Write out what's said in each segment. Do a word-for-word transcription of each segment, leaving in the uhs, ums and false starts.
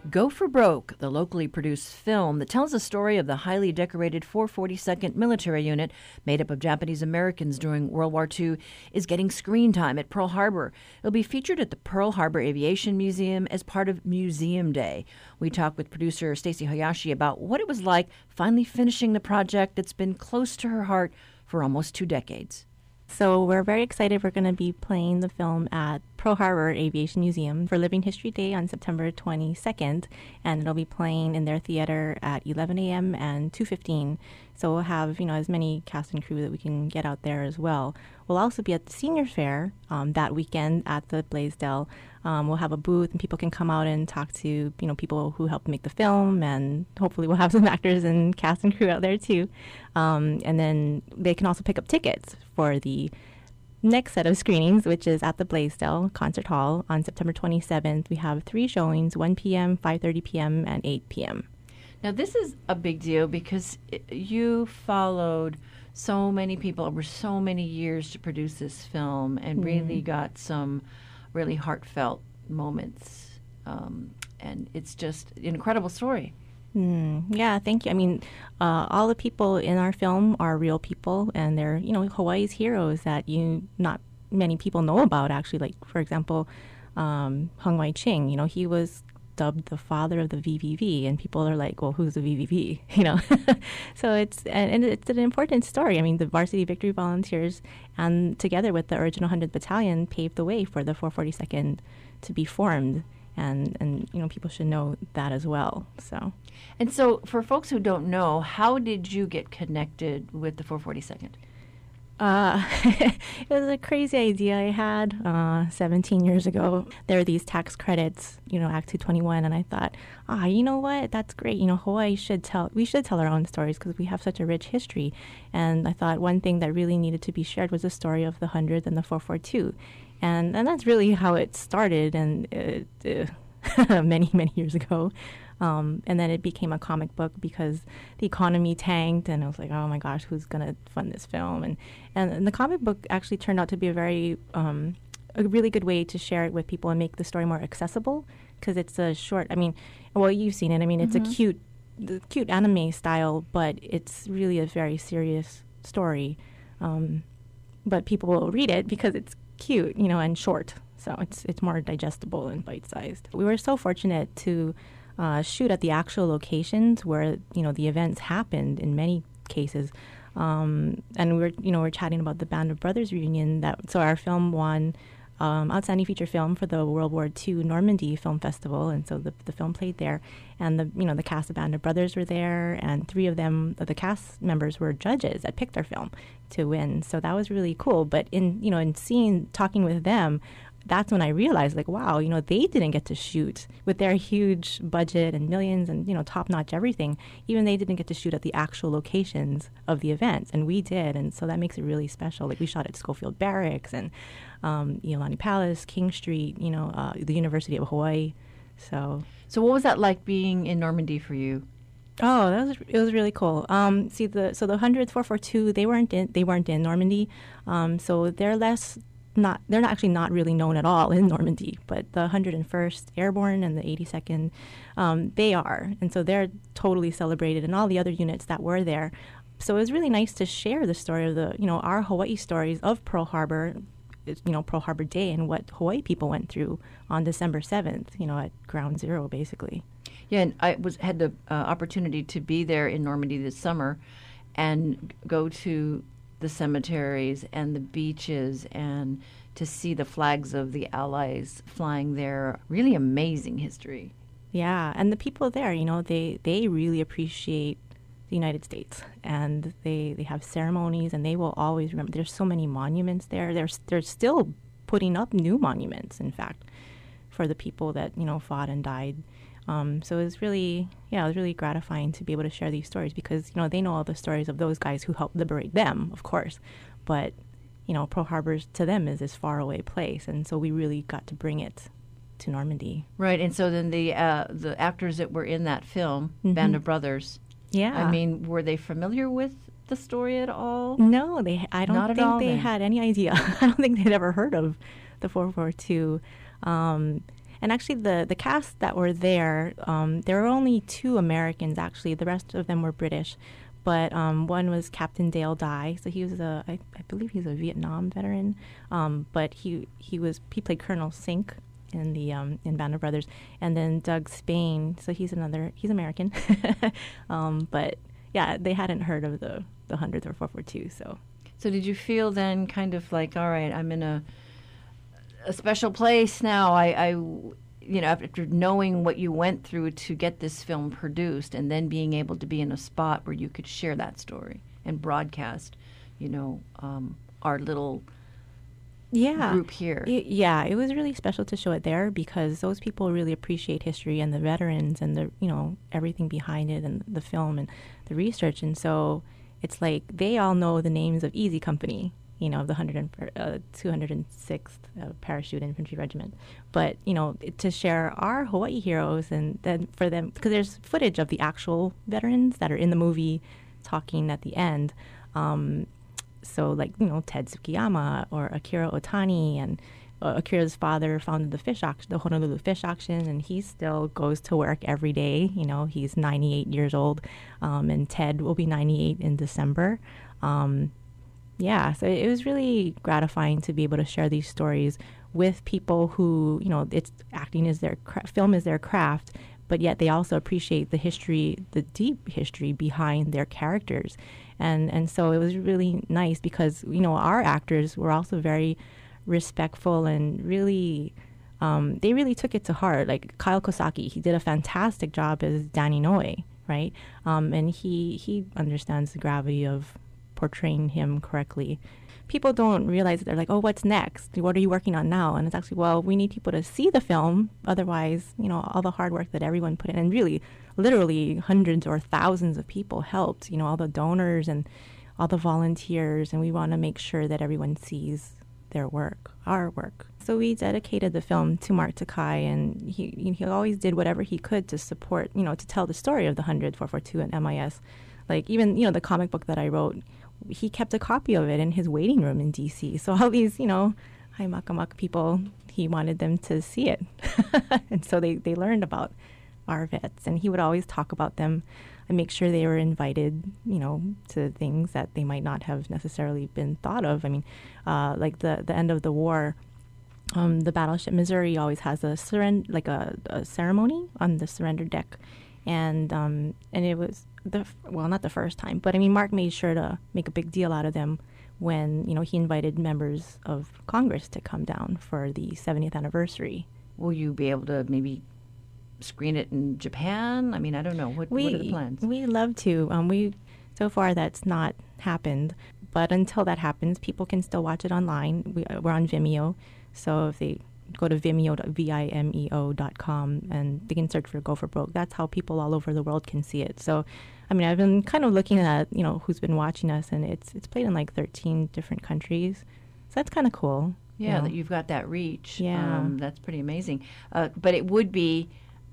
Go for Broke, the locally produced film that tells the story of the highly decorated four forty-second Military Unit, made up of Japanese Americans during World War Two, is getting screen time at Pearl Harbor. It'll be featured at the Pearl Harbor Aviation Museum as part of Museum Day. We talked with producer Stacey Hayashi about what it was like finally finishing the project that's been close to her heart for almost two decades. So we're very excited. We're going to be playing the film at Pearl Harbor Aviation Museum for Living History Day on September twenty-second, and it'll be playing in their theater at eleven a.m. and two fifteen. So we'll have, you know, as many cast and crew that we can get out there as well. We'll also be at the Senior Fair um, that weekend at the Blaisdell. Um, we'll have a booth, and people can come out and talk to, you know, people who helped make the film, and hopefully we'll have some actors and cast and crew out there too. Um, and then they can also pick up tickets for the next set of screenings, which is at the Blaisdell Concert Hall on September twenty-seventh. We have three showings, one p.m., five thirty p.m., and eight p.m. Now, this is a big deal because it, you followed so many people over so many years to produce this film and mm. really got some really heartfelt moments. Um, and it's just an incredible story. Mm, yeah, thank you. I mean, uh, all the people in our film are real people, and they're, you know, Hawaii's heroes that you not many people know about, actually. Like, for example, um, Hung Wai-ching, you know, he was dubbed the father of the V V V, and people are like, well, who's the V V V? You know, so it's and, and it's an important story. I mean, the Varsity Victory Volunteers, and together with the Original one hundredth Battalion, paved the way for the four forty-second to be formed, and and you know, people should know that as well. So, and so for folks who don't know, how did you get connected with the four forty-second? Uh, it was a crazy idea I had uh, seventeen years ago. There are these tax credits, you know, Act two twenty-one, and I thought, ah, you know what? That's great. You know, Hawaii should tell, we should tell our own stories because we have such a rich history. And I thought one thing that really needed to be shared was the story of the one hundredth and the four forty-two. And, and that's really how it started, and it, uh, many, many years ago. Um, and then it became a comic book because the economy tanked, and I was like, oh my gosh, who's going to fund this film? And, and and the comic book actually turned out to be a very, um, a really good way to share it with people and make the story more accessible, because it's a short, I mean, well, you've seen it. I mean, it's mm-hmm. a cute, the cute anime style, but it's really a very serious story. Um, but people will read it because it's cute, you know, and short. So it's it's more digestible and bite-sized. We were so fortunate to Uh, shoot at the actual locations where, you know, the events happened in many cases. Um, and we're, you know, we're chatting about the Band of Brothers reunion. That so our film won um, Outstanding Feature Film for the World War Two Normandy Film Festival, and so the the film played there. And the you know the cast of Band of Brothers were there, and three of them, the cast members, were judges that picked our film to win. So that was really cool. But in you know in seeing talking with them, that's when I realized, like, wow, you know, they didn't get to shoot with their huge budget and millions and, you know, top-notch everything. Even they didn't get to shoot at the actual locations of the events, and we did. And so that makes it really special. Like, we shot at Schofield Barracks and um, Iolani Palace, King Street, you know, uh, the University of Hawaii. So, so what was that like being in Normandy for you? Oh, that was it was really cool. Um, see, the so the one hundredth four forty-two, they weren't in they weren't in Normandy, um, so they're less. Not they're not actually not really known at all in Normandy, but the one hundred first Airborne and the eighty-second, um, they are, and so they're totally celebrated, and all the other units that were there. So it was really nice to share the story of the, you know, our Hawaii stories of Pearl Harbor, you know, Pearl Harbor Day, and what Hawaii people went through on December seventh, you know, at Ground Zero, basically. Yeah, and I was had the uh, opportunity to be there in Normandy this summer, and go to the cemeteries and the beaches and to see the flags of the Allies flying there. Really amazing history. Yeah, and the people there, you know, they, they really appreciate the United States, and they, they have ceremonies, and they will always remember. There's so many monuments there. They're, they're still putting up new monuments, in fact, for the people that, you know, fought and died. Um, so it was really, yeah, it was really gratifying to be able to share these stories because, you know, they know all the stories of those guys who helped liberate them, of course. But, you know, Pearl Harbor to them is this faraway place. And so we really got to bring it to Normandy. Right. And so then the uh, the actors that were in that film, mm-hmm. Band of Brothers, yeah. I mean, were they familiar with the story at all? No, they. I don't Not think all, they then. had any idea. I don't think they'd ever heard of the four forty-two. Um And actually, the, the cast that were there, um, there were only two Americans, actually. The rest of them were British. But um, one was Captain Dale Dye. So he was a, I, I believe he's a Vietnam veteran. Um, but he, he was, he played Colonel Sink in the um, in Band of Brothers. And then Doug Spain, so he's another, he's American. um, but yeah, they hadn't heard of the, the hundredth or four forty-two, so. So did you feel then kind of like, all right, I'm in a a special place now. I, I, you know, after knowing what you went through to get this film produced and then being able to be in a spot where you could share that story and broadcast, you know, um, our little yeah. group here. It, yeah, it was really special to show it there because those people really appreciate history and the veterans and the, you know, everything behind it and the film and the research. And so it's like they all know the names of Easy Company, you know, of the one hundred and, uh, two hundred sixth uh, Parachute Infantry Regiment. But, you know, to share our Hawaii heroes and then for them, because there's footage of the actual veterans that are in the movie talking at the end. Um, so, like, you know, Ted Tsukiyama or Akira Otani, and uh, Akira's father founded the fish auction, the Honolulu Fish Auction, and he still goes to work every day. You know, he's ninety-eight years old, um, and Ted will be ninety-eight in December. Um, Yeah, so it was really gratifying to be able to share these stories with people who, you know, it's acting is their cra- film is their craft, but yet they also appreciate the history, the deep history behind their characters. And and so it was really nice because, you know, our actors were also very respectful and really, um, they really took it to heart. Like Kyle Kosaki, he did a fantastic job as Danny Noi, right? Um, and he, he understands the gravity of portraying him correctly. People don't realize that they're like, oh, what's next? What are you working on now? And it's actually, well, we need people to see the film. Otherwise, you know, all the hard work that everyone put in, and really, literally hundreds or thousands of people helped, you know, all the donors and all the volunteers. And we want to make sure that everyone sees their work, our work. So we dedicated the film to Mark Takai, and he, he always did whatever he could to support, you know, to tell the story of the one hundred, four forty-two, and M I S. Like even, you know, the comic book that I wrote, he kept a copy of it in his waiting room in D C. So all these, you know, Hai Makamak people, he wanted them to see it. And so they, they learned about our vets. And he would always talk about them and make sure they were invited, you know, to things that they might not have necessarily been thought of. I mean, uh, like the, the end of the war, um, the battleship Missouri always has a surrender, like a, a ceremony on the surrender deck. And um, and it was the well, not the first time, but I mean, Mark made sure to make a big deal out of them when, you know, he invited members of Congress to come down for the seventieth anniversary. Will you be able to maybe screen it in Japan? I mean, I don't know. What, we, what are the plans? We'd love to. Um, we so far that's not happened, but until that happens, people can still watch it online. We, we're on Vimeo, so if they go to vimeo, V I M E O dot com, and they can search for Go for Broke. That's how people all over the world can see it. So, I mean, I've been kind of looking at, you know, who's been watching us, and it's it's played in like thirteen different countries. So that's kind of cool. Yeah, you know? that you've got that reach. Yeah. Um, that's pretty amazing. Uh, but it would be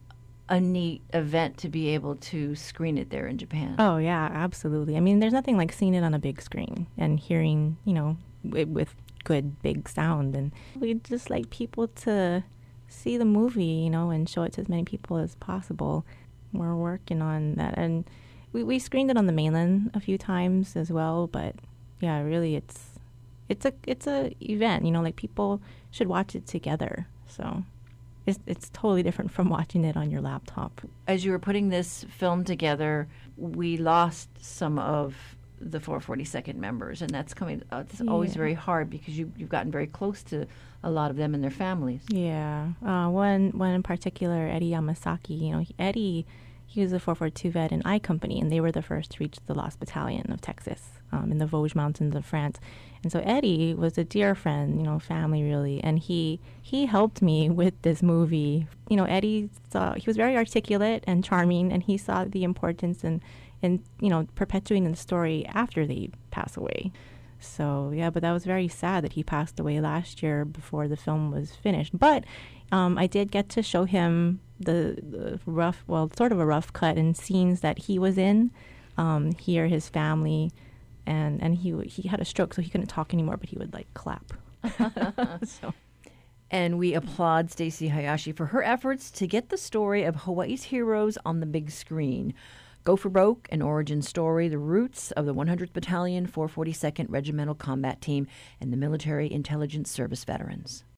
a neat event to be able to screen it there in Japan. Oh, yeah, absolutely. I mean, there's nothing like seeing it on a big screen and hearing, you know, it, with good big sound. And we'd just like people to see the movie, you know, and show it to as many people as possible. We're working on that. And we, we screened it on the mainland a few times as well. But yeah, really, it's it's a it's a event, you know, like people should watch it together. So it's it's totally different from watching it on your laptop. As you were putting this film together, we lost some of the four forty-second members, and that's coming. Uh, it's yeah. always very hard because you you've gotten very close to a lot of them and their families. Yeah, uh, one one in particular, Eddie Yamasaki. You know, he, Eddie, he was a four forty-two vet in I Company, and they were the first to reach the Lost Battalion of Texas um, in the Vosges Mountains of France. And so Eddie was a dear friend, you know, family really, and he he helped me with this movie. You know, Eddie saw he was very articulate and charming, and he saw the importance and. and, you know, perpetuating the story after they pass away. So, yeah, but that was very sad that he passed away last year before the film was finished. But um, I did get to show him the, the rough, well, sort of a rough cut and scenes that he was in, um, he or his family. And, and he he had a stroke, so he couldn't talk anymore, but he would, like, clap. So. And we applaud Stacey Hayashi for her efforts to get the story of Hawaii's heroes on the big screen. Go for Broke, an origin story, the roots of the one hundredth Battalion, four forty-second Regimental Combat Team, and the Military Intelligence Service veterans.